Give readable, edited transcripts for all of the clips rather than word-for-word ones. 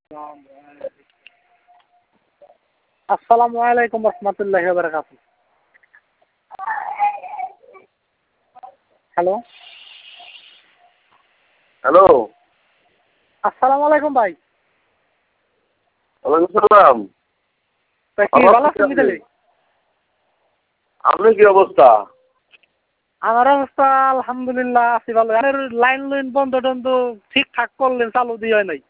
আসসালামু আলাইকুম রহমতুল্লাহি ওয়া বারাকাতুহু। Hello hello. আসসালামু আলাইকুম ভাই। ওয়ালাইকুম সালাম। তা কি ভালো আছেন তাহলে? আপনার কি অবস্থা? আমার অবস্থা আলহামদুলিল্লাহ আছি ভালো। লাইন বন্ধ টন্ধ ঠিকঠাক করলেন, চালু দিয়ে নাই।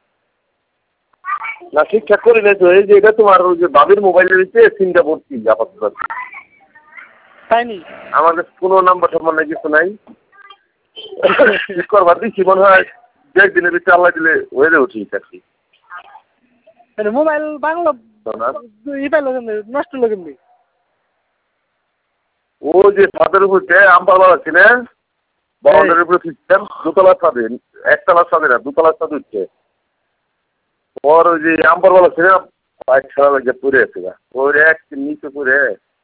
না ঠিকঠাক করে নাই তো। এই যে এটা তোমার ওই যে বাবির মোবাইলের ভিতরে সিমটা ভর্তি আপাতত। তাই নি? আমার কাছে কোনো নাম্বার টাম্বার নাই, কিছু নাই। ঠিক করবার দিচ্ছি মনে হয় 1.5 দিনের ভিতরে আল্লাহ দিলে হয়ে যাবে ঠিক আর কি। মোবাইল বাংলা ই পাইলো কেমনি, নষ্ট হলো কেমনি? ও যে ছাদের উপর আমপালবার আছে না, বাউন্ডারির উপরে সিস্টেম, দোতলার ছাদে, একতলার ছাদে না, দুতলার ছাদে উঠছে। ওর ওই যে আমপালবার আছে না, বাইক ছাড়া লাগে পড়ে আছে গা, ওর এক নিচে পড়ে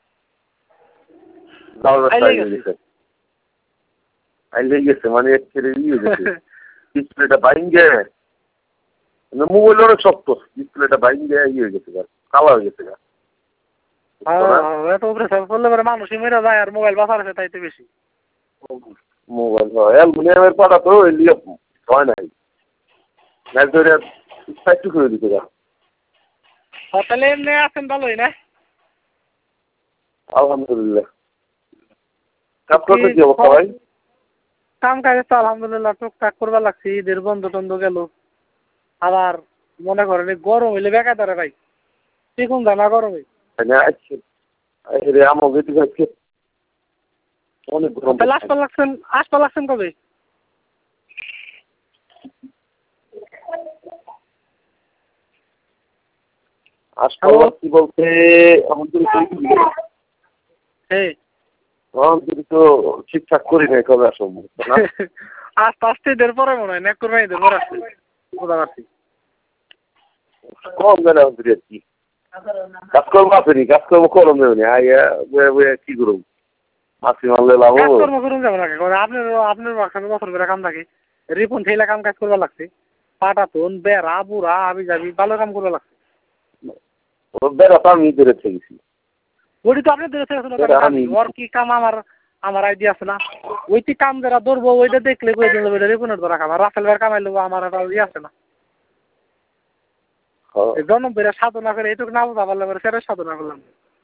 আইলে গেছে, মানে এক ছেড়ে ইয়ে গেছে, ডিসপ্লেটা বাইঙ্গে, মোবাইল অনেক শক্ত, ডিসপ্লেটা বাইঙ্গে ইয়ে হয়ে গেছে গা, কালা হয়ে গেছে গা। মানুষই মেরে যায় আর মোবাইল বাঁচার আছে তাইতে বেশি। মোবাইল অ্যালুমিনিয়ামের পাটা তো এলিয়ে হয় নাই, ম্যাচ ধরে একটু করে দিতে গা। তাহলে এমনি আছেন ভালোই না? আলহামদুলিল্লাহ। কাজ করতে কি অবস্থা ভাই? কাম কাজ তো আলহামদুলিল্লাহ টুকটাক করবার লাগছি। ঈদের বন্ধ টন্ধ গেল, আবার মনে করেন গরম হইলে বেকার ধরে ভাই, দেখুন জানা গরমে অনেক গরম। আসপা লাগছেন কবে? কি বলতে আমাদের তো ঠিকঠাক করি নাই, কবে আসবো আস্তে আস্তে ঈদের পরে মনে হয় নেক করবে, ঈদের পরে আসছে বুঝতে পারছি। কম জানে আমাদের আর কি কাজ করবো, আসেনি কাজ করবো, করম দেবেনি কি করবো, মাছি মারলে লাভ কর্ম করুন যাবো নাকি? আপনার বছর করে কাম থাকে, রিপন থেইলা কাম কাজ করবা লাগছে, পাটাতন বেড়া বুড়া আবি যাবি ভালো কাম করবা লাগছে। বেড়া তো আমি ধরে থেকেছি, ওটি তো আপনি ধরে ওর কি কাম আমার আইডিয়া আছে না, ওইটি কাম যারা ধরবো ওইটা দেখলে রিপনের ধরা খাবার রাফেল বের কামাই লবো, আমার একটা ইয়ে আছে না। জন্ম বেড়ে সাধনা করে এইটুকু না বোঝা পারলে সেটা সাধনা করলাম।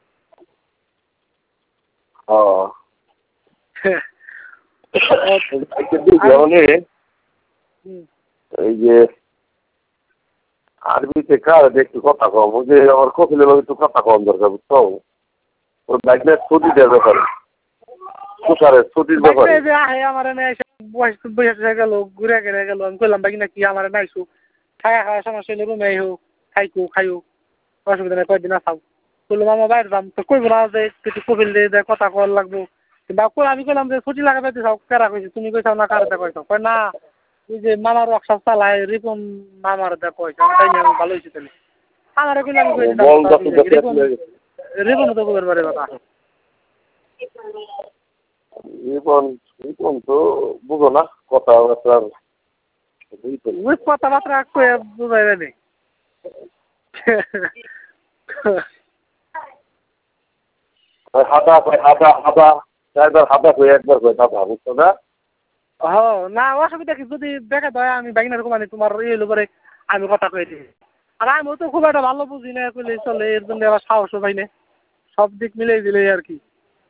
এই যে আরবিতে কার একটু কথা কম, ওই যে আমার কপিলের একটু কথা কম দরকার, বুঝছো? ওর বাইকের ছুটি দেওয়ার ব্যাপারে, তুষারের ছুটির ব্যাপারে আমার বয়স গেল, ঘুরে ঘুরে গেল, আমি কইলাম বাকি নাকি আমার নাইছু খায়া খাওয়া সমস্যা হলে রুমে হোক খাইও অসুবিধা নেই, কয়েকদিন আসাও বললাম আমার বাইরে যাম তো কইব না যে কিছু কপিল দিয়ে কথা কল লাগবো, বা আমি কইলাম যে ছুটি লাগাতে দিছাও কারা কইছি, তুমি কইছাও না কারাতে কইছাও, কয় না ওই যে মামার ওয়ার্কশপ চালায় রিপন মামার কইছে, তাই নিয়ে আমি ভালো হয়েছি তাহলে আমার কইলে আমি কই দিতাম রিপন তো কবের বারে কথা রিপন তো বুঝো না কথাবার্তা, ওই কথাবার্তা কয়ে বুঝাই দেয়নি। হাদা কয়ে একবার কয়ে দাদা, বুঝছো না? না অসুবিধা কি, যদি দেখা দেয় আমি বাইনার মানে তোমার এলো পরে আমি কথা কয়ে দিই, আর আমিও তো খুব একটা ভালো বুঝি না কইলে চলে, এর জন্য আবার সাহসও পাই না, সব দিক মিলেই দিলে আর কি।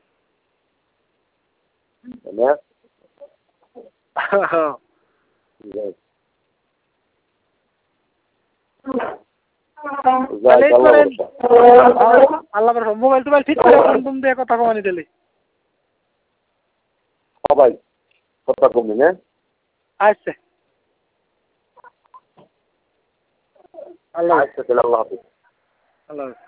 আল্লাহ মোবাইল টোবাইল ঠিক করে ফোন দিয়ে কথা কমানি দিলে সবাই কথা কমে না। আচ্ছা আল্লাহ হাফিজ। আল্লাহ।